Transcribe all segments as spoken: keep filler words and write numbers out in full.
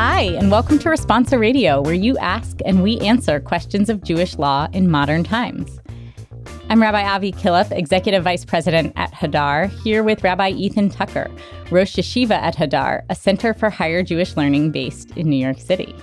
Hi, and welcome to Responsa Radio, where you ask and we answer questions of Jewish law in modern times. I'm Rabbi Avi Killip, Executive Vice President at Hadar, here with Rabbi Ethan Tucker, Rosh Yeshiva at Hadar, a center for higher Jewish learning based in New York City.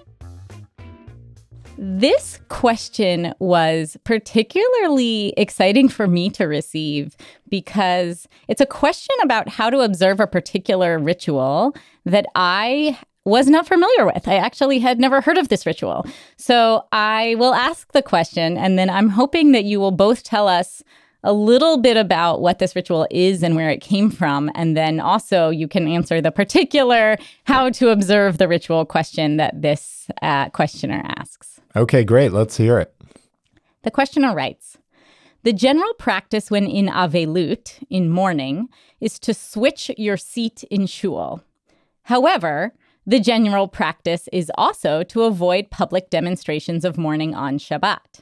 This question was particularly exciting for me to receive because it's a question about how to observe a particular ritual that I was not familiar with. I actually had never heard of this ritual. So I will ask the question, and then I'm hoping that you will both tell us a little bit about what this ritual is and where it came from. And then also you can answer the particular how to observe the ritual question that this uh, questioner asks. Okay, great. Let's hear it. The questioner writes, the general practice when in Avelut, in mourning, is to switch your seat in shul. However, the general practice is also to avoid public demonstrations of mourning on Shabbat.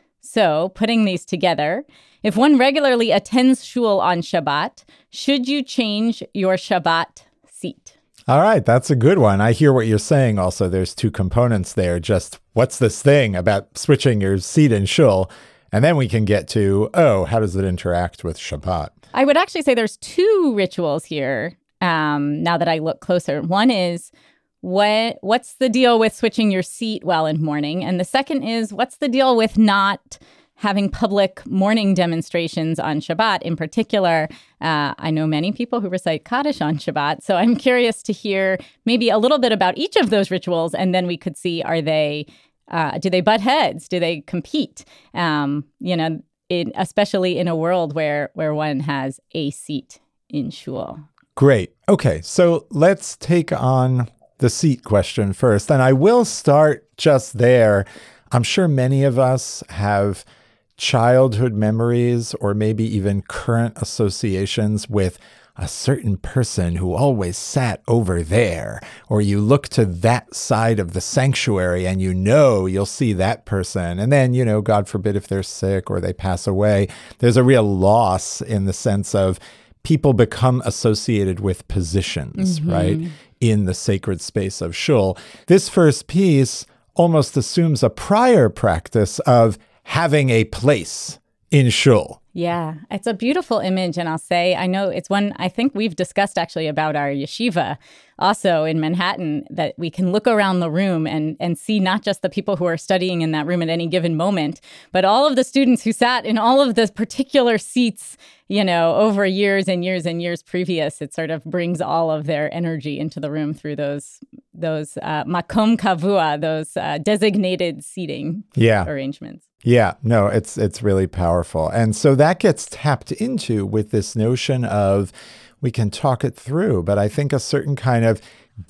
So, putting these together, if one regularly attends shul on Shabbat, should you change your Shabbat seat? All right, that's a good one. I hear what you're saying also. There's two components there. Just what's this thing about switching your seat in shul? And then we can get to, oh, how does it interact with Shabbat? I would actually say there's two rituals here, um, now that I look closer. One is, What what's the deal with switching your seat while in mourning? And the second is, what's the deal with not having public mourning demonstrations on Shabbat? In particular, uh, I know many people who recite Kaddish on Shabbat, so I'm curious to hear maybe a little bit about each of those rituals, and then we could see, are they, uh, do they butt heads? Do they compete? Um, you know, in, especially in a world where where one has a seat in shul. Great. Okay, so let's take on the seat question first. And I will start just there. I'm sure many of us have childhood memories or maybe even current associations with a certain person who always sat over there, or you look to that side of the sanctuary and you know you'll see that person. And then, you know, God forbid if they're sick or they pass away, there's a real loss in the sense of people become associated with positions, mm-hmm. right? In the sacred space of shul. This first piece almost assumes a prior practice of having a place in shul. Yeah, it's a beautiful image. And I'll say, I know it's one I think we've discussed actually about our yeshiva also in Manhattan, that we can look around the room and, and see not just the people who are studying in that room at any given moment, but all of the students who sat in all of the particular seats, you know, over years and years and years previous. It sort of brings all of their energy into the room through those those uh, makom kavua, those uh, designated seating yeah. arrangements. Yeah, no, it's it's really powerful. And so that gets tapped into with this notion of, we can talk it through, but I think a certain kind of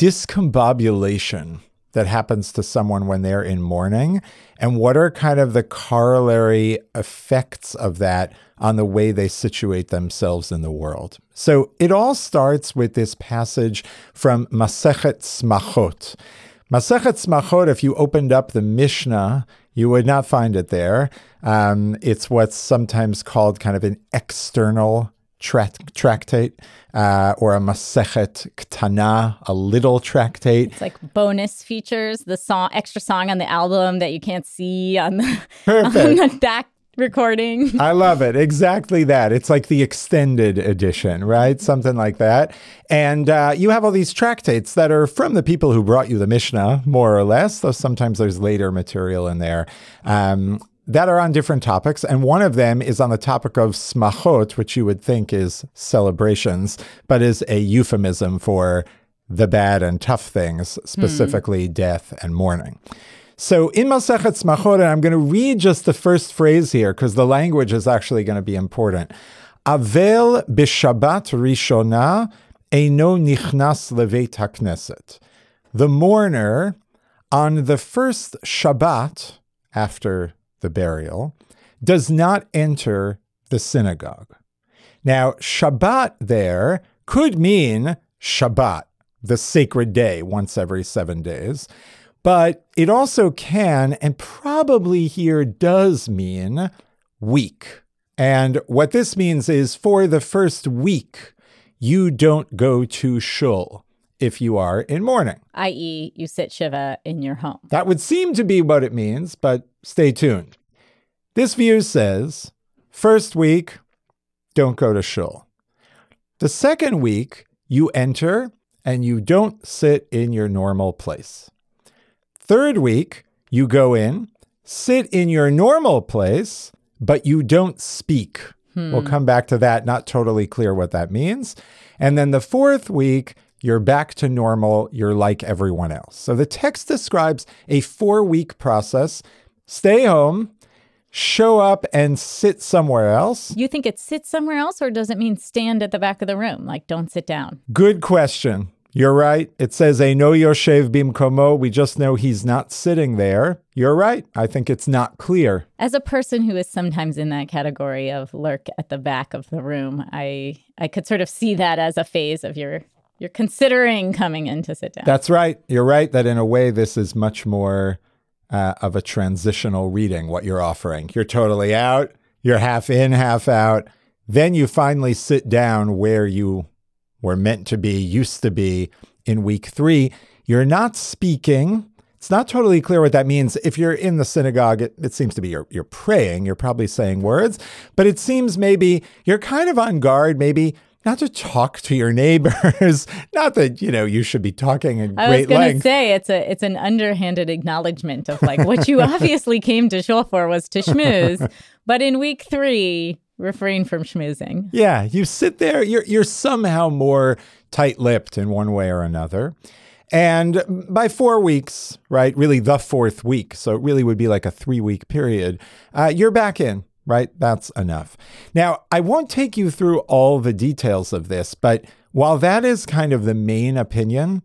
discombobulation that happens to someone when they're in mourning, and what are kind of the corollary effects of that on the way they situate themselves in the world. So it all starts with this passage from Masechet Smachot. Masechet Smachot, if you opened up the Mishnah, you would not find it there. Um, it's what's sometimes called kind of an external tra- tractate, uh, or a Masechet Ktana, a little tractate. It's like bonus features, the song, extra song on the album that you can't see on the, on the back recording. I love it. Exactly that. It's like the extended edition, right? Something like that. And uh, you have all these tractates that are from the people who brought you the Mishnah, more or less, though sometimes there's later material in there, um, that are on different topics. And one of them is on the topic of smachot, which you would think is celebrations, but is a euphemism for the bad and tough things, specifically hmm. death and mourning. So in Masechet Smachot, and I'm going to read just the first phrase here because the language is actually going to be important. Avel b'Shabbat Rishona eino nichnas leveit hakneset. The mourner on the first Shabbat after the burial does not enter the synagogue. Now, Shabbat there could mean Shabbat, the sacred day, once every seven days. But it also can, and probably here does mean week. And what this means is for the first week, you don't go to shul. if you are in mourning. that is, you sit Shiva in your home. That would seem to be what it means, but stay tuned. This view says, first week, don't go to shul. The second week, you enter and you don't sit in your normal place. Third week, you go in, sit in your normal place, but you don't speak. Hmm. We'll come back to that. Not totally clear what that means. And then the fourth week, you're back to normal. You're like everyone else. So the text describes a four-week process. Stay home, show up, and sit somewhere else. You think it sit somewhere else, or does it mean stand at the back of the room? Like, don't sit down? Good question. You're right. It says, Eino yoshev bimkomo. We just know he's not sitting there. You're right. I think it's not clear. As a person who is sometimes in that category of lurk at the back of the room, I I could sort of see that as a phase of your, you're considering coming in to sit down. That's right. You're right that in a way, this is much more uh, of a transitional reading, what you're offering. You're totally out. You're half in, half out. Then you finally sit down where you were meant to be, used to be in week three. You're not speaking. It's not totally clear what that means. If you're in the synagogue, it, it seems to be you're, you're praying. You're probably saying words. But it seems maybe you're kind of on guard, maybe not to talk to your neighbors. Not that, you know, you should be talking in I great length. I was going to say, it's a it's an underhanded acknowledgement of like what you obviously came to shul for was to schmooze. But in week three, refrain from schmoozing. Yeah, you sit there, you're you're somehow more tight-lipped in one way or another. And by four weeks, right, really the fourth week, so it really would be like a three-week period, uh, you're back in, right? That's enough. Now, I won't take you through all the details of this, but while that is kind of the main opinion,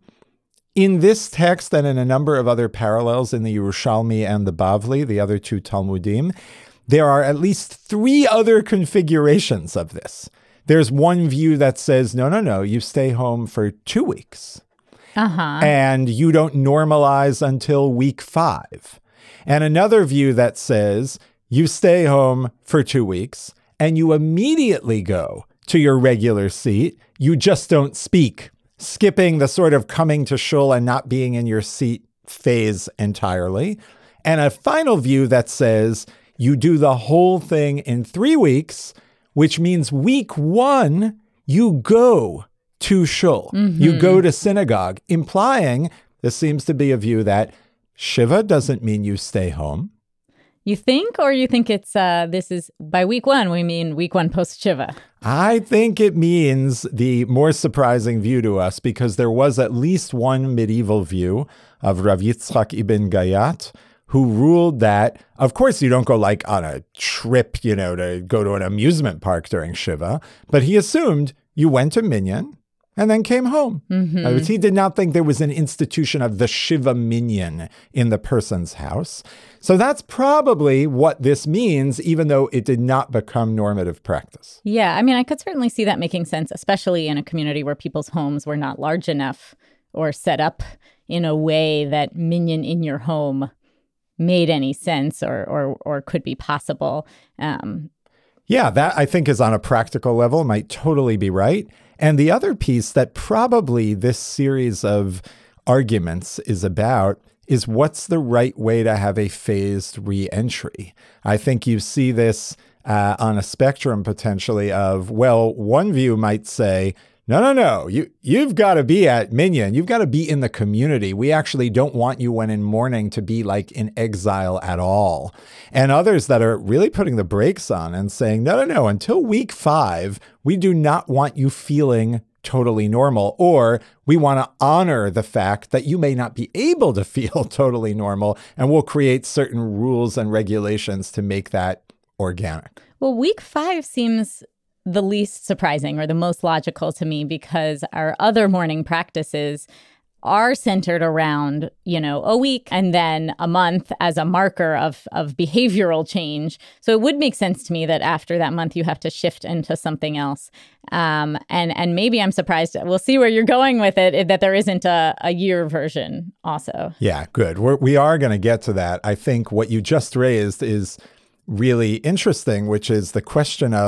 in this text and in a number of other parallels in the Yerushalmi and the Bavli, the other two Talmudim, there are at least three other configurations of this. There's one view that says, no, no, no, you stay home for two weeks. Uh-huh. And you don't normalize until week five. And another view that says, you stay home for two weeks and you immediately go to your regular seat. You just don't speak, skipping the sort of coming to shul and not being in your seat phase entirely. And a final view that says, you do the whole thing in three weeks, which means week one, you go to shul. Mm-hmm. You go to synagogue, implying this seems to be a view that Shiva doesn't mean you stay home. You think, or you think it's, uh, this is, by week one, we mean week one post-Shiva? I think it means the more surprising view to us, because there was at least one medieval view of Rav Yitzchak ibn Gayat, who ruled that, of course, you don't go like on a trip, you know, to go to an amusement park during Shiva, but he assumed you went to Minyan and then came home. Mm-hmm. Uh, he did not think there was an institution of the Shiva Minyan in the person's house. So that's probably what this means, even though it did not become normative practice. Yeah, I mean, I could certainly see that making sense, especially in a community where people's homes were not large enough or set up in a way that Minyan in your home made any sense or or or could be possible. Um, yeah, that I think is on a practical level might totally be right. And the other piece that probably this series of arguments is about is what's the right way to have a phased re-entry. I think you see this uh, on a spectrum potentially of, well, one view might say, no, no, no, you, you've got to be at Minyan. You've got to be in the community. We actually don't want you when in mourning to be like in exile at all. And others that are really putting the brakes on and saying, no, no, no, until week five, we do not want you feeling totally normal, or we want to honor the fact that you may not be able to feel totally normal, and we'll create certain rules and regulations to make that organic. Well, week five seems the least surprising or the most logical to me, because our other mourning practices are centered around, you know, a week and then a month as a marker of of behavioral change. So it would make sense to me that after that month, you have to shift into something else. Um, and and maybe I'm surprised. We'll see where you're going with it, that there isn't a, a year version also. Yeah, good. We're, we are going to get to that. I think what you just raised is really interesting, which is the question of,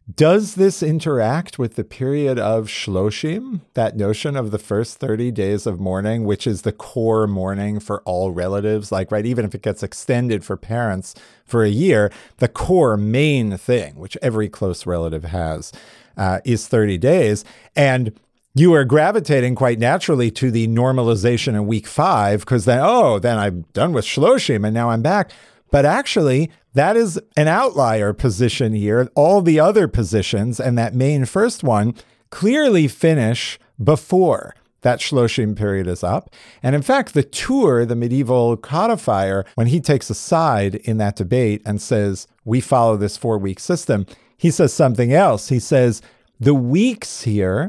Does this interact with the period of Shloshim, that notion of the first thirty days of mourning, which is the core mourning for all relatives? Like, right, even if it gets extended for parents for a year, the core main thing, which every close relative has, uh, is thirty days. And you are gravitating quite naturally to the normalization in week five, because then, oh, then I'm done with Shloshim and now I'm back. But actually, that is an outlier position here. All the other positions and that main first one clearly finish before that Shloshim period is up. And in fact, the Tur, the medieval codifier, when he takes a side in that debate and says, we follow this four-week system, he says something else. He says, the weeks here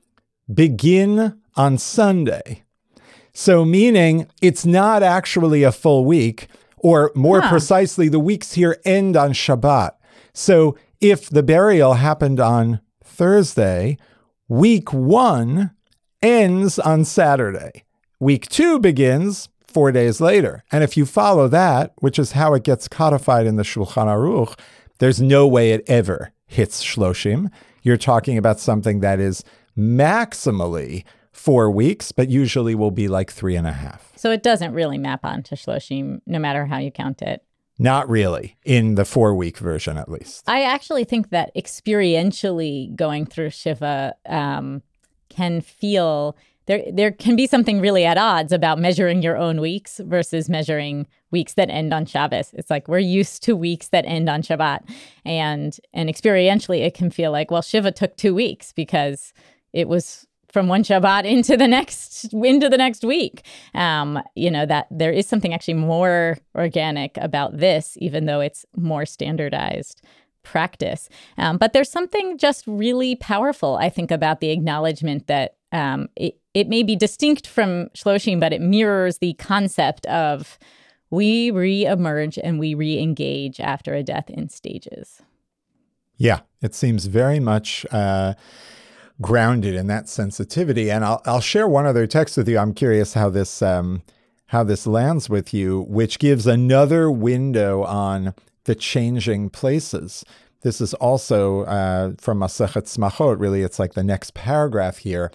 begin on Sunday. So meaning it's not actually a full week, or more huh. precisely, the weeks here end on Shabbat. So if the burial happened on Thursday, week one ends on Saturday. Week two begins four days later. And if you follow that, which is how it gets codified in the Shulchan Aruch, there's no way it ever hits Shloshim. You're talking about something that is maximally four weeks, but usually will be like three and a half. So it doesn't really map onto Shloshim, no matter how you count it. Not really, in the four-week version at least. I actually think that experientially going through Shiva um, can feel, there there can be something really at odds about measuring your own weeks versus measuring weeks that end on Shabbos. It's like we're used to weeks that end on Shabbat. And, and experientially, it can feel like, well, Shiva took two weeks because it was from one Shabbat into the next into the next week. Um, you know, that there is something actually more organic about this, even though it's more standardized practice. Um, but there's something just really powerful, I think, about the acknowledgement that um, it, it may be distinct from Shloshim, but it mirrors the concept of we re-emerge and we re-engage after a death in stages. Yeah, it seems very much Uh... grounded in that sensitivity. And I'll I'll share one other text with you. I'm curious how this um, how this lands with you, which gives another window on the changing places. This is also uh, from Masechet Smachot. Really, it's like the next paragraph here.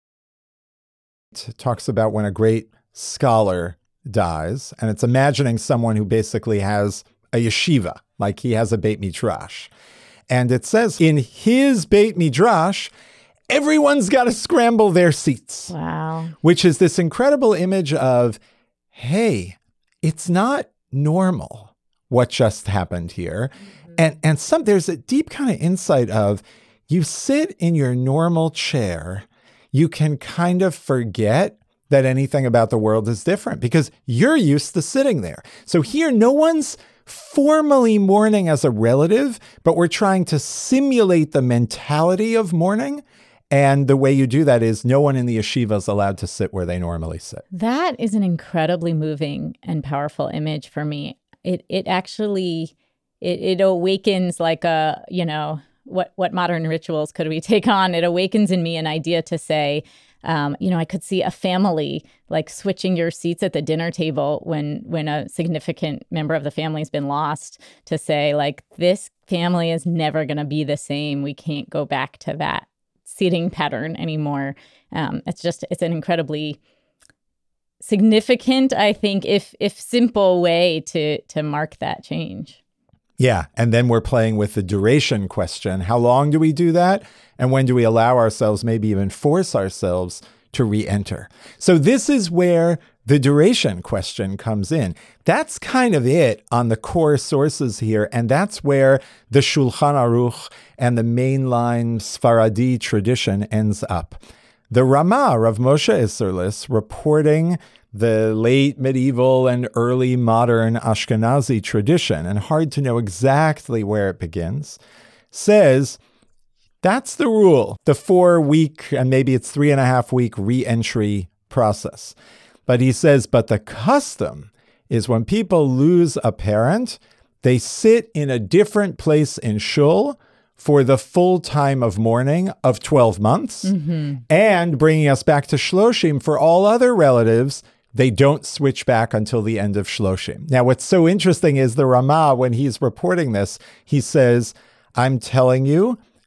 It talks about when a great scholar dies, and it's imagining someone who basically has a yeshiva, like he has a Beit Midrash. And it says, in his Beit Midrash, everyone's got to scramble their seats. Wow. Which is this incredible image of, hey, it's not normal what just happened here. Mm-hmm. And and some there's a deep kind of insight of, you sit in your normal chair, you can kind of forget that anything about the world is different because you're used to sitting there. So here, no one's formally mourning as a relative, but we're trying to simulate the mentality of mourning. And the way you do that is no one in the yeshiva is allowed to sit where they normally sit. That is an incredibly moving and powerful image for me. It it actually, it, it awakens like a, you know, what, what modern rituals could we take on? It awakens in me an idea to say, um, you know, I could see a family like switching your seats at the dinner table when when a significant member of the family has been lost, to say like, this family is never going to be the same. We can't go back to that seating pattern anymore. Um, it's just, it's an incredibly significant, I think, if if simple way to to mark that change. Yeah. And then we're playing with the duration question. How long do we do that? And when do we allow ourselves, maybe even force ourselves to re-enter? So this is where the duration question comes in. That's kind of it on the core sources here. And that's where the Shulchan Aruch and the mainline Sfaradi tradition ends up. The Ramah, Rav Moshe Isserlis, reporting the late medieval and early modern Ashkenazi tradition, and hard to know exactly where it begins, says that's the rule, the four-week, and maybe it's three-and-a-half-week re-entry process. But he says, but the custom is when people lose a parent, they sit in a different place in shul for the full time of mourning of twelve months. Mm-hmm. And bringing us back to Shloshim, for all other relatives, they don't switch back until the end of Shloshim. Now, what's so interesting is the Ramah, when he's reporting this, he says, I'm telling you,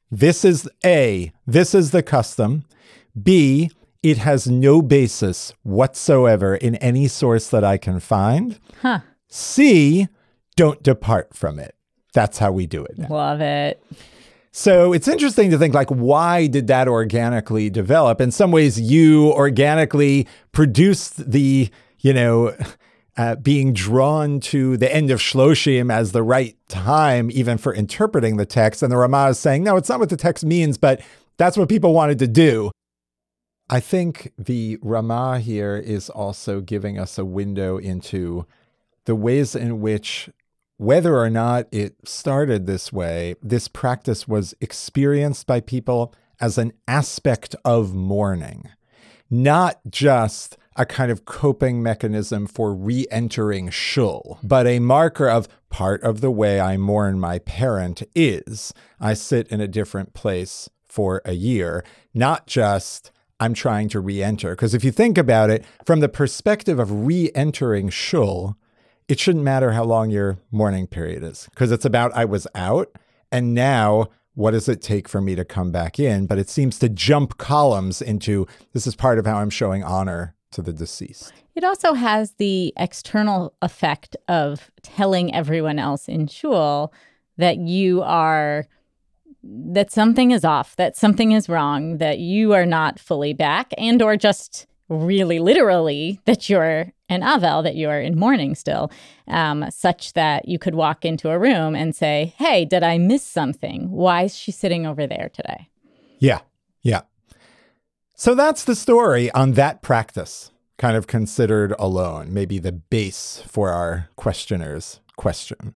this is A, this is the custom. B, it has no basis whatsoever in any source that I can find. Huh. C, don't depart from it. That's how we do it now. Love it. So it's interesting to think, like, why did that organically develop? In some ways, you organically produced the, you know, uh, being drawn to the end of Shloshim as the right time, even for interpreting the text. And the Ramah is saying, no, it's not what the text means, but that's what people wanted to do. I think the Ramah here is also giving us a window into the ways in which, whether or not it started this way, this practice was experienced by people as an aspect of mourning, not just a kind of coping mechanism for re-entering shul, but a marker of part of the way I mourn my parent is I sit in a different place for a year, not just I'm trying to re-enter. Because if you think about it, from the perspective of re-entering shul, it shouldn't matter how long your mourning period is, because it's about I was out, and now what does it take for me to come back in? But it seems to jump columns into this is part of how I'm showing honor to the deceased. It also has the external effect of telling everyone else in shul that you are, that something is off, that something is wrong, that you are not fully back, and or just really literally that you're an avel, that you are in mourning still, um, such that you could walk into a room and say, hey, did I miss something? Why is she sitting over there today? Yeah, yeah. So that's the story on that practice, kind of considered alone, maybe the base for our questioner's question.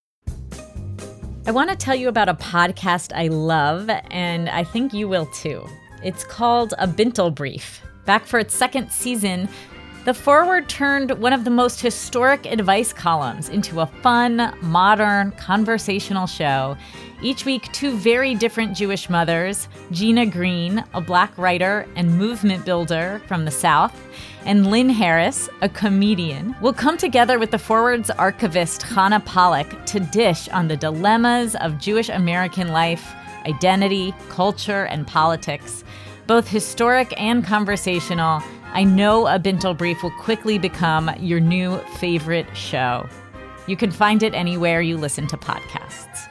I want to tell you about a podcast I love, and I think you will too. It's called A Bintel Brief. Back for its second season, The Forward turned one of the most historic advice columns into a fun, modern, conversational show. Each week, two very different Jewish mothers, Gina Green, a Black writer and movement builder from the South, and Lynn Harris, a comedian, will come together with The Forward's archivist, Chana Pollack, to dish on the dilemmas of Jewish American life, identity, culture, and politics. Both historic and conversational, I know A Bintel Brief will quickly become your new favorite show. You can find it anywhere you listen to podcasts.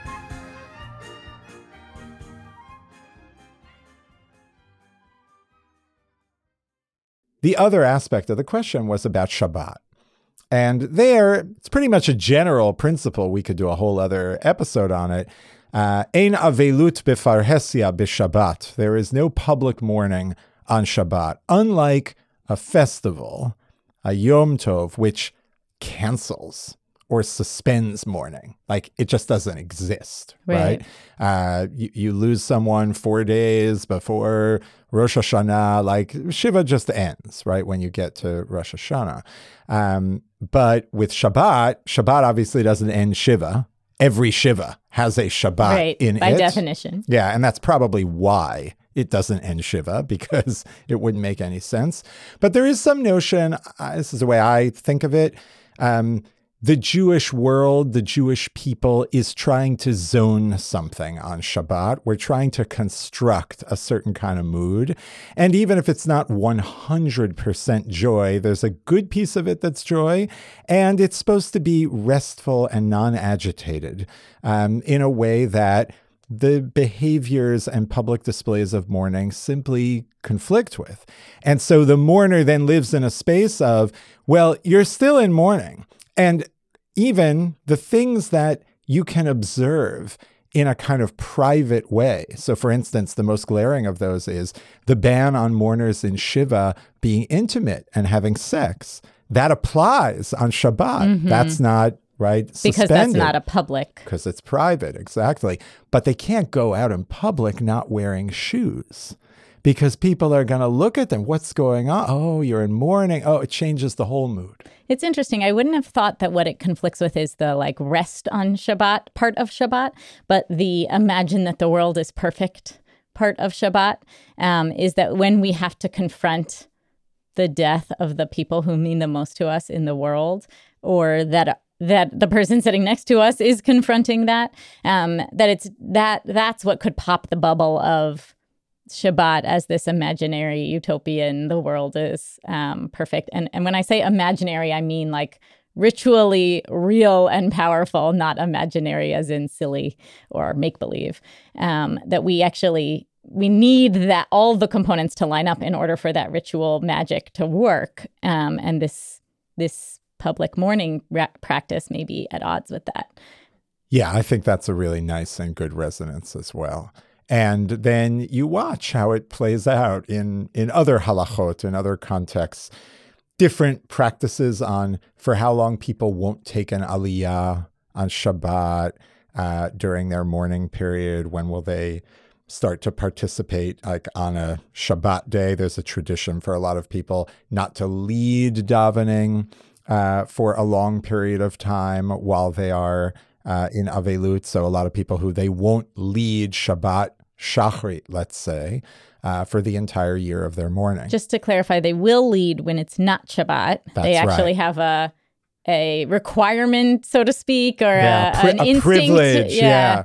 The other aspect of the question was about Shabbat. And there, it's pretty much a general principle. We could do a whole other episode on it. Ein avelut befarhesia b'Shabbat. There is no public mourning on Shabbat, unlike a festival, a Yom Tov, which cancels or suspends mourning. Like, it just doesn't exist, right? right? Uh, you, you lose someone four days before Rosh Hashanah, like Shiva just ends, right, when you get to Rosh Hashanah. Um, but with Shabbat, Shabbat obviously doesn't end Shiva. Every Shiva has a Shabbat right, in by it. By definition. Yeah, and that's probably why it doesn't end Shiva, because it wouldn't make any sense. But there is some notion, uh, this is the way I think of it, um, the Jewish world, the Jewish people is trying to zone something on Shabbat. We're trying to construct a certain kind of mood. And even if it's not one hundred percent joy, there's a good piece of it that's joy. And it's supposed to be restful and non-agitated um, in a way that the behaviors and public displays of mourning simply conflict with. And so the mourner then lives in a space of, well, you're still in mourning. And even the things that you can observe in a kind of private way. So, for instance, the most glaring of those is the ban on mourners in Shiva being intimate and having sex. That applies on Shabbat. Mm-hmm. That's not, right, suspended. Because that's not a public. Because it's private, exactly. But they can't go out in public not wearing shoes, because people are going to look at them. What's going on? Oh, you're in mourning. Oh, it changes the whole mood. It's interesting. I wouldn't have thought that what it conflicts with is the like rest on Shabbat part of Shabbat, but the imagine that the world is perfect part of Shabbat um, is that when we have to confront the death of the people who mean the most to us in the world, or that that the person sitting next to us is confronting that, um, that it's that that's what could pop the bubble of Shabbat as this imaginary utopian, the world is um, perfect. And and when I say imaginary, I mean like ritually real and powerful, not imaginary as in silly or make-believe. Um, that we actually, we need that all the components to line up in order for that ritual magic to work. Um, and this this public mourning ra- practice may be at odds with that. Yeah, I think that's a really nice and good resonance as well. And then you watch how it plays out in, in other halachot, in other contexts, different practices on for how long people won't take an aliyah on Shabbat uh, during their mourning period. When will they start to participate? Like on a Shabbat day, there's a tradition for a lot of people not to lead davening uh, for a long period of time while they are uh, in Avelut. So a lot of people who they won't lead Shabbat Shachrit, let's say, uh, for the entire year of their mourning. Just to clarify, they will lead when it's not Shabbat. That's they actually right. have a a requirement, so to speak, or Yeah, a, pri- an a instinct. privilege, yeah.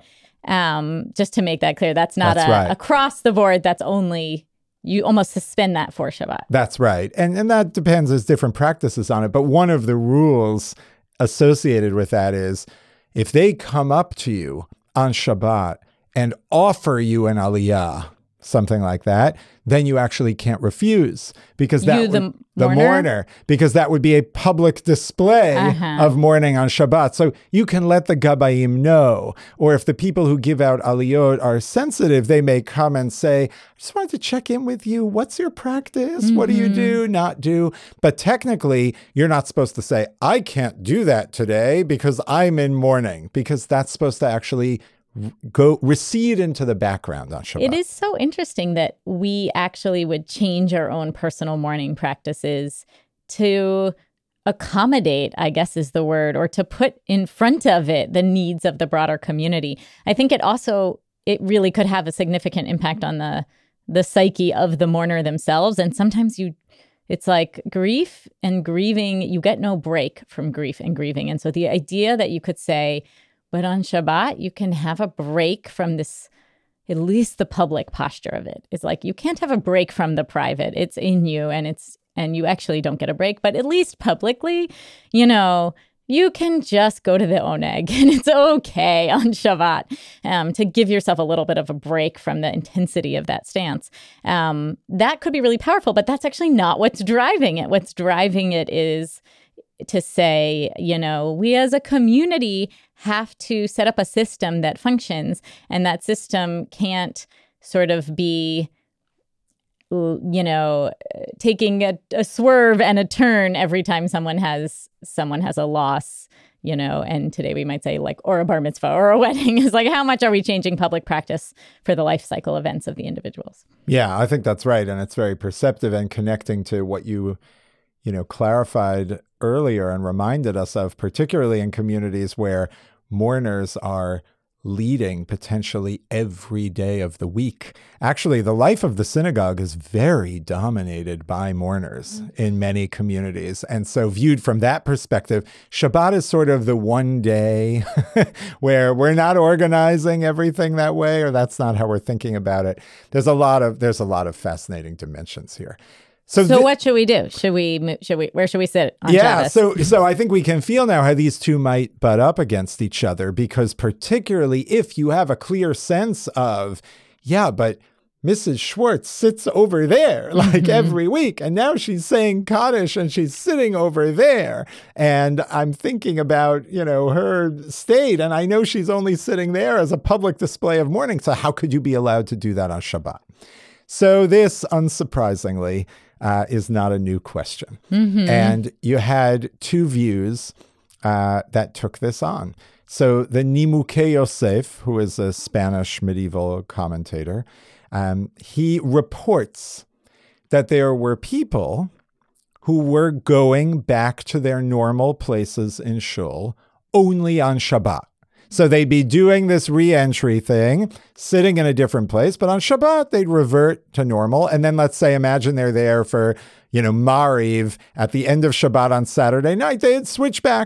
Um, just to make that clear, that's not That's a, right. across the board. That's only, you almost suspend that for Shabbat. That's right. And and that depends. There's different practices on it. But one of the rules associated with that is if they come up to you on Shabbat and offer you an aliyah, something like that, then you actually can't refuse because that You, the would- the mourner? mourner, because that would be a public display Uh-huh. of mourning on Shabbat. So you can let the gabayim know, or if the people who give out aliyot are sensitive, they may come and say, I just wanted to check in with you. What's your practice? Mm-hmm. What do you do, not do? But technically, you're not supposed to say, I can't do that today because I'm in mourning, because that's supposed to actually go recede into the background on Shabbat. It is so interesting that we actually would change our own personal mourning practices to accommodate, I guess is the word, or to put in front of it the needs of the broader community. I think it also, it really could have a significant impact on the the psyche of the mourner themselves. And sometimes you, it's like grief and grieving, you get no break from grief and grieving. And so the idea that you could say, but on Shabbat, you can have a break from this, at least the public posture of it. It's like you can't have a break from the private. It's in you and it's and you actually don't get a break. But at least publicly, you know, you can just go to the oneg and it's okay on Shabbat um, to give yourself a little bit of a break from the intensity of that stance. Um, that could be really powerful, but that's actually not what's driving it. What's driving it is to say, you know, we as a community have to set up a system that functions, and that system can't sort of be, you know, taking a, a swerve and a turn every time someone has someone has a loss, you know, and today we might say like, or a bar mitzvah or a wedding is like, how much are we changing public practice for the life cycle events of the individuals? Yeah, I think that's right. And it's very perceptive and connecting to what you, you know, clarified earlier and reminded us of, particularly in communities where mourners are leading potentially every day of the week. Actually, the life of the synagogue is very dominated by mourners mm-hmm. in many communities. And so viewed from that perspective, Shabbat is sort of the one day where we're not organizing everything that way, or that's not how we're thinking about it. There's a lot of there's a lot of fascinating dimensions here. So, so th- what should we do? Should we, should we, where should we sit on Yeah, Shabbos? so so I think we can feel now how these two might butt up against each other, because particularly if you have a clear sense of, yeah, but Missus Schwartz sits over there like mm-hmm. every week, and now she's saying Kaddish and she's sitting over there, and I'm thinking about, you know, her state, and I know she's only sitting there as a public display of mourning, so how could you be allowed to do that on Shabbat? So this, unsurprisingly, Uh, is not a new question. Mm-hmm. And you had two views uh, that took this on. So the Nimukei Yosef, who is a Spanish medieval commentator, um, he reports that there were people who were going back to their normal places in shul only on Shabbat. So they'd be doing this re-entry thing, sitting in a different place, but on Shabbat, they'd revert to normal. And then let's say, imagine they're there for, you know, Mariv at the end of Shabbat on Saturday night, they'd switch back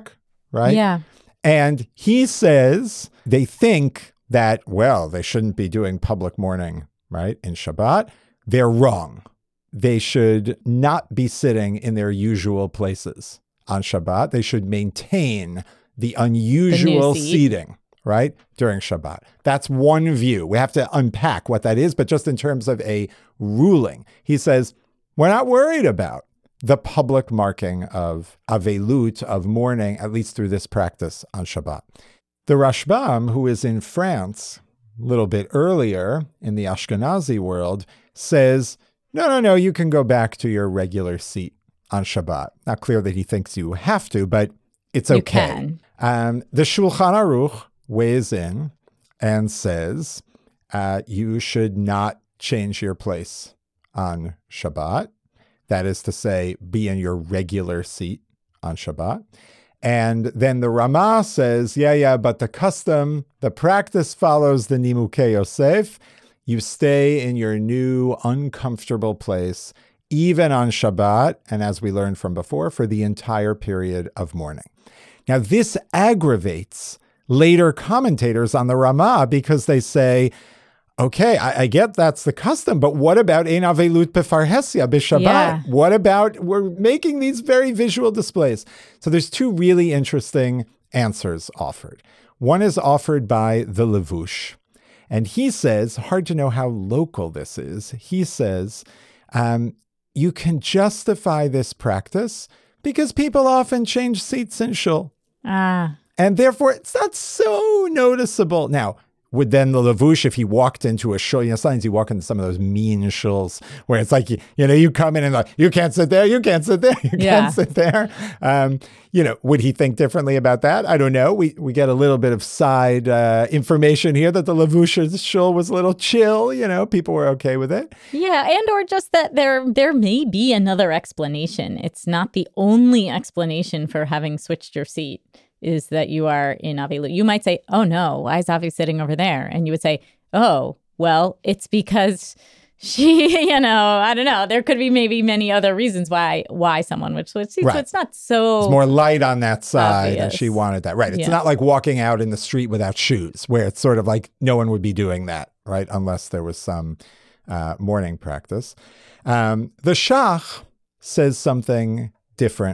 right? Yeah. And he says they think that, well, they shouldn't be doing public mourning, right, in Shabbat. They're wrong. They should not be sitting in their usual places on Shabbat. They should maintain the unusual seat. seating, right, during Shabbat. That's one view. We have to unpack what that is, but just in terms of a ruling, he says, we're not worried about the public marking of Avelut, of mourning, at least through this practice on Shabbat. The Rashbam, who is in France a little bit earlier in the Ashkenazi world, says, no, no, no, you can go back to your regular seat on Shabbat. Not clear that he thinks you have to, but it's okay. You can. Um, the Shulchan Aruch weighs in and says uh, you should not change your place on Shabbat. That is to say, be in your regular seat on Shabbat. And then the Ramah says, yeah, yeah, but the custom, the practice follows the Nimukei Yosef. You stay in your new uncomfortable place, even on Shabbat, and as we learned from before, for the entire period of mourning. Now, this aggravates later commentators on the Ramah because they say, okay, I, I get that's the custom, but what about Ein Avelut Befarhesia B'Shabbat? Yeah. What about, we're making these very visual displays. So there's two really interesting answers offered. One is offered by the Levush, and he says, hard to know how local this is, he says, um, you can justify this practice because people often change seats in shul. Ah. And therefore, it's not so noticeable. Now, would then the Levush, if he walked into a shul, you know, sometimes you walk into some of those mean shuls where it's like, you, you know, you come in and like, you can't sit there, you can't sit there, you Yeah. can't sit there. Um, you know, would he think differently about that? I don't know. We we get a little bit of side uh, information here that the Levush's shul was a little chill, you know, people were okay with it. Yeah, and or just that there there may be another explanation. It's not the only explanation for having switched your seat is that you are in Avelut. You might say, oh no, why is Avi sitting over there? And you would say, oh, well, it's because she, you know, I don't know. There could be maybe many other reasons why why someone would switch seats. Right. So it's not so... It's more light on that side, and obvious. she wanted that. Right. It's Yeah. not like walking out in the street without shoes, where it's sort of like no one would be doing that, right? Unless there was some uh, morning practice. Um, the Shach says something different.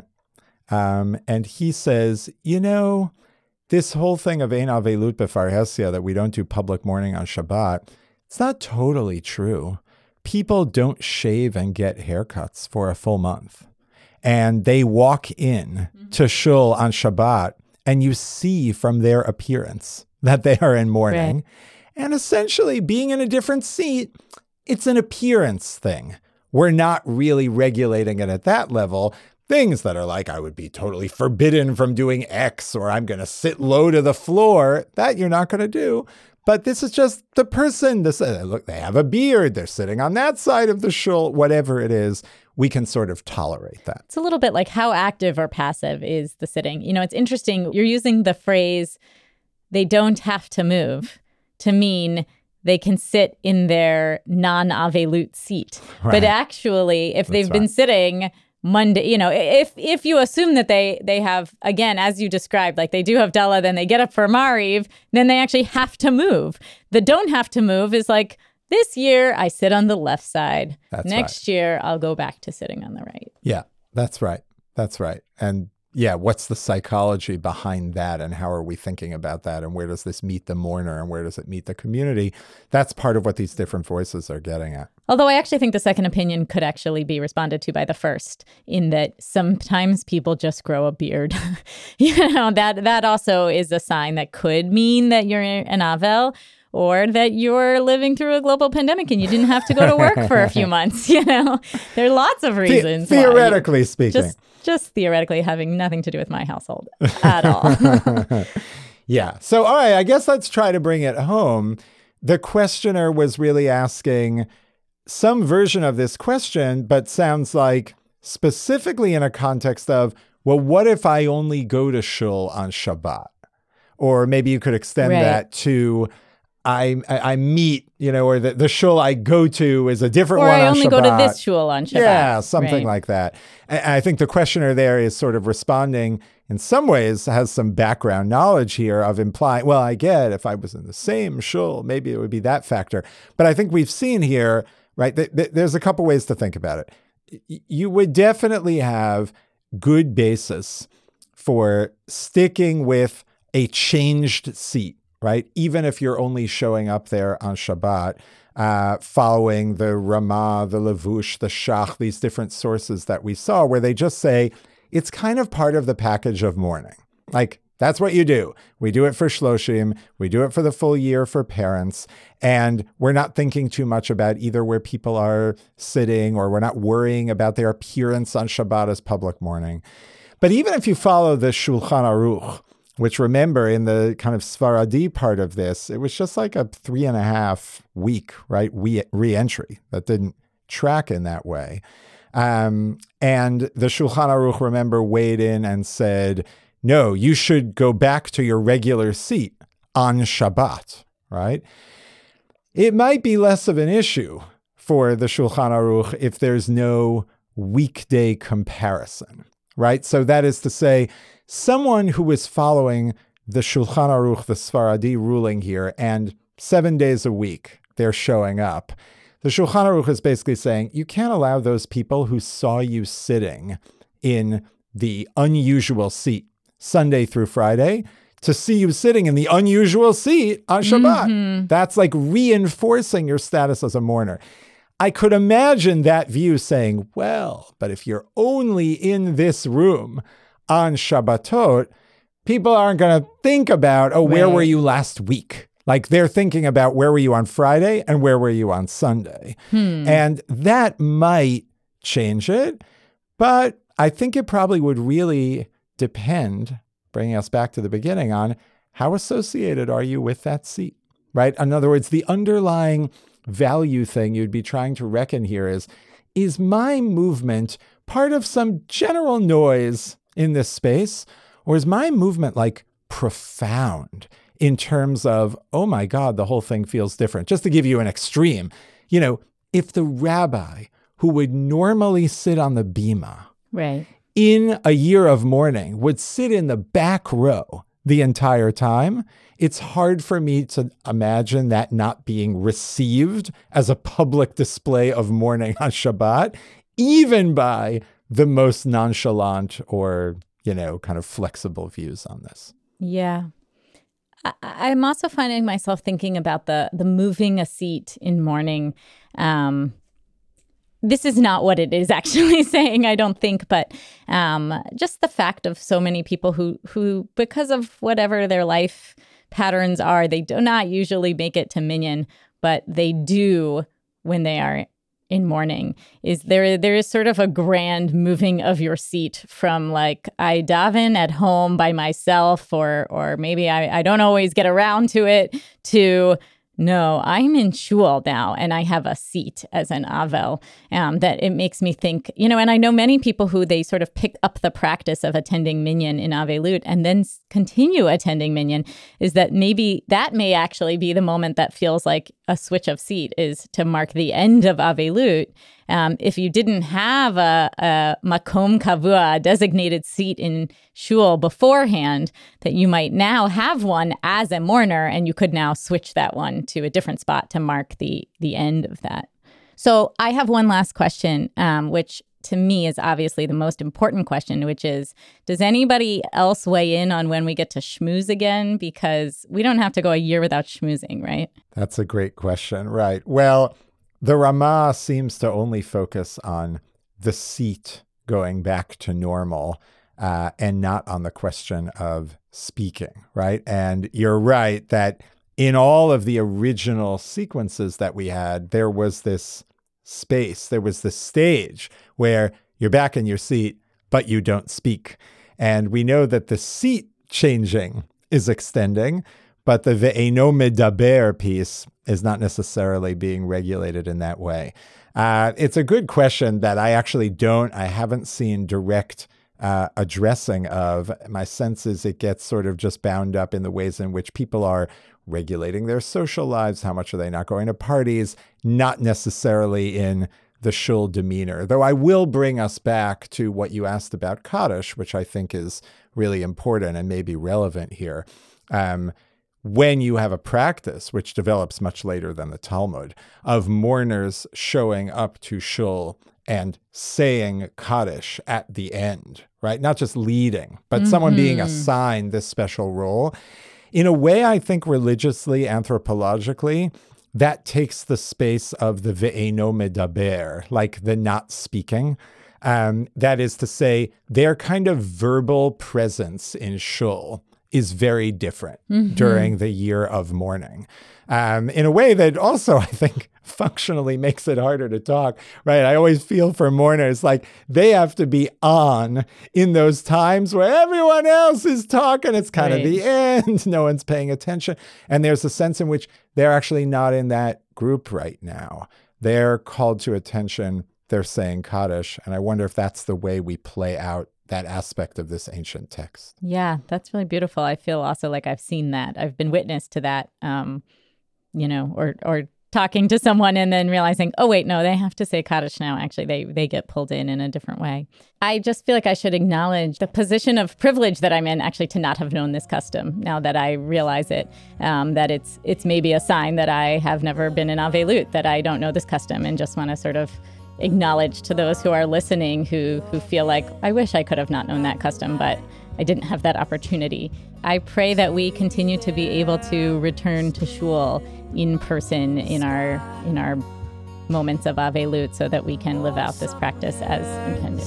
Um, and he says, you know, this whole thing of Ein Avelut Befarhesia, that we don't do public mourning on Shabbat, it's not totally true. People don't shave and get haircuts for a full month. And they walk in mm-hmm. to shul on Shabbat, and you see from their appearance that they are in mourning. Right. And essentially, being in a different seat, it's an appearance thing. We're not really regulating it at that level. Things that are like, I would be totally forbidden from doing X, or I'm going to sit low to the floor, that you're not going to do. But this is just the person. This, uh, look, they have a beard. They're sitting on that side of the shul. Whatever it is, we can sort of tolerate that. It's a little bit like how active or passive is the sitting. You know, it's interesting. You're using the phrase, they don't have to move, to mean they can sit in their non-Avelut seat. Right. But actually, if That's they've right. been sitting Monday, you know, if if you assume that they they have, again, as you described, like they do have Dalla, then they get up for Mariv, then they actually have to move. The don't have to move is like, this year I sit on the left side. That's Next right. year I'll go back to sitting on the right. Yeah, that's right. That's right. And yeah, what's the psychology behind that, and how are we thinking about that, and where does this meet the mourner, and where does it meet the community? That's part of what these different voices are getting at. Although I actually think the second opinion could actually be responded to by the first, in that sometimes people just grow a beard. you know, that that also is a sign that could mean that you're an Avel, or that you're living through a global pandemic and you didn't have to go to work for a few months. You know, there are lots of reasons. The- theoretically speaking. Just, just theoretically, having nothing to do with my household at all. Yeah. So, all right, I guess let's try to bring it home. The questioner was really asking some version of this question, but sounds like specifically in a context of, well, what if I only go to shul on Shabbat? Or maybe you could extend right. that to, I, I I meet, you know, or the, the shul I go to is a different or one I on only Shabbat. go to this shul on Shabbat. Yeah, something right. like that. And I think the questioner there is sort of responding in some ways, has some background knowledge here of implying, well, I get if I was in the same shul, maybe it would be that factor. But I think we've seen here, right, th- th- there's a couple ways to think about it. Y- you would definitely have good basis for sticking with a changed seat, right? Even if you're only showing up there on Shabbat, uh, following the Ramah, the Levush, the Shach, these different sources that we saw, where they just say, it's kind of part of the package of mourning. Like, that's what you do. We do it for Shloshim. We do it for the full year for parents. And we're not thinking too much about either where people are sitting, or we're not worrying about their appearance on Shabbat as public mourning. But even if you follow the Shulchan Aruch, which, remember, in the kind of Sfaradi part of this, it was just like a three and a half week, right, re- re-entry that didn't track in that way. Um, and the Shulchan Aruch, remember, weighed in and said, no, you should go back to your regular seat on Shabbat, right? It might be less of an issue for the Shulchan Aruch if there's no weekday comparison, right? So that is to say, someone who is following the Shulchan Aruch, the Sfaradi ruling here, and seven days a week they're showing up, the Shulchan Aruch is basically saying, you can't allow those people who saw you sitting in the unusual seat Sunday through Friday to see you sitting in the unusual seat on Shabbat. Mm-hmm. That's like reinforcing your status as a mourner. I could imagine that view saying, well, but if you're only in this room on Shabbatot, people aren't going to think about, oh, where right. were you last week? Like, they're thinking about where were you on Friday and where were you on Sunday? Hmm. And that might change it, but I think it probably would really depend, bringing us back to the beginning, on how associated are you with that seat, right? In other words, the underlying value thing you'd be trying to reckon here is, is my movement part of some general noise in this space, or is my movement like profound in terms of, oh my God, the whole thing feels different? Just to give you an extreme, you know, if the rabbi who would normally sit on the bima right. in a year of mourning would sit in the back row the entire time, it's hard for me to imagine that not being received as a public display of mourning on Shabbat, even by the most nonchalant or, you know, kind of flexible views on this. Yeah. I, I'm also finding myself thinking about the the moving a seat in mourning. Um, this is not what it is actually saying, I don't think, but um, just the fact of so many people who, who, because of whatever their life patterns are, they do not usually make it to Minyan, but they do when they are in mourning. Is there there is sort of a grand moving of your seat from, like, I daven at home by myself, or or maybe I, I don't always get around to it, to no, I'm in shul now and I have a seat as an Avel. Um, that it makes me think, you know, and I know many people who they sort of pick up the practice of attending Minyan in Avelut and then s- continue attending Minyan, is that maybe that may actually be the moment that feels like a switch of seat, is to mark the end of Avelut. Um, if you didn't have a, a makom kavua, a designated seat in shul beforehand, that you might now have one as a mourner, and you could now switch that one to a different spot to mark the the end of that. So I have one last question, um, which to me is obviously the most important question, which is, does anybody else weigh in on when we get to schmooze again? Because we don't have to go a year without schmoozing, right? That's a great question, right? Well, the Ramah seems to only focus on the seat going back to normal uh, and not on the question of speaking, right? And you're right that in all of the original sequences that we had, there was this space, there was this stage where you're back in your seat, but you don't speak. And we know that the seat changing is extending, but the ve'eno medaber piece is not necessarily being regulated in that way. Uh, it's a good question that I actually don't, I haven't seen direct uh, addressing of. My sense is it gets sort of just bound up in the ways in which people are regulating their social lives. How much are they not going to parties? Not necessarily in the shul demeanor. Though I will bring us back to what you asked about Kaddish, which I think is really important and maybe relevant here. Um, when you have a practice, which develops much later than the Talmud, of mourners showing up to shul and saying Kaddish at the end, right? Not just leading, but mm-hmm. someone being assigned this special role. In a way, I think religiously, anthropologically, that takes the space of the ve'eno medaber, like the not speaking. Um, that is to say, their kind of verbal presence in shul is very different mm-hmm. during the year of mourning. Um, in a way that also, I think, functionally makes it harder to talk, right? I always feel for mourners, like they have to be on in those times where everyone else is talking. It's kind right. of the end. No one's paying attention. And there's a sense in which they're actually not in that group right now. They're called to attention. They're saying Kaddish. And I wonder if that's the way we play out that aspect of this ancient text. Yeah, that's really beautiful. I feel also like I've seen that. I've been witness to that, um, you know, or or talking to someone and then realizing, oh, wait, no, they have to say Kaddish now. Actually, they they get pulled in in a different way. I just feel like I should acknowledge the position of privilege that I'm in, actually, to not have known this custom now that I realize it, um, that it's it's maybe a sign that I have never been in Avelut, that I don't know this custom, and just want to sort of acknowledge to those who are listening who who feel like, I wish I could have not known that custom, but I didn't have that opportunity. I pray that we continue to be able to return to shul in person in our in our moments of Avelut so that we can live out this practice as intended.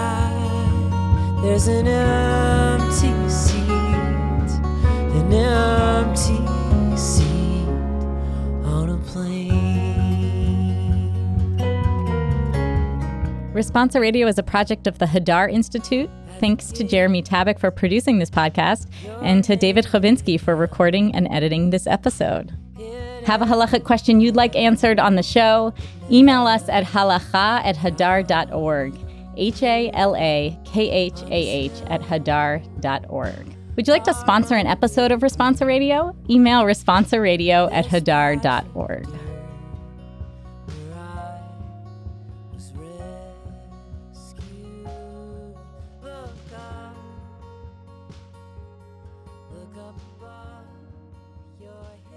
There's an empty seat, an empty seat on a plane. Responsa Radio is a project of the Hadar Institute. Thanks to Jeremy Tabak for producing this podcast, and to David Chavinsky for recording and editing this episode. Have a halachic question you'd like answered on the show? Email us at halacha at hadar dot org. H A L A K H A H at hadar dot org. Would you like to sponsor an episode of Responsa Radio? Email responsaradio at hadar dot org. Look up above your head.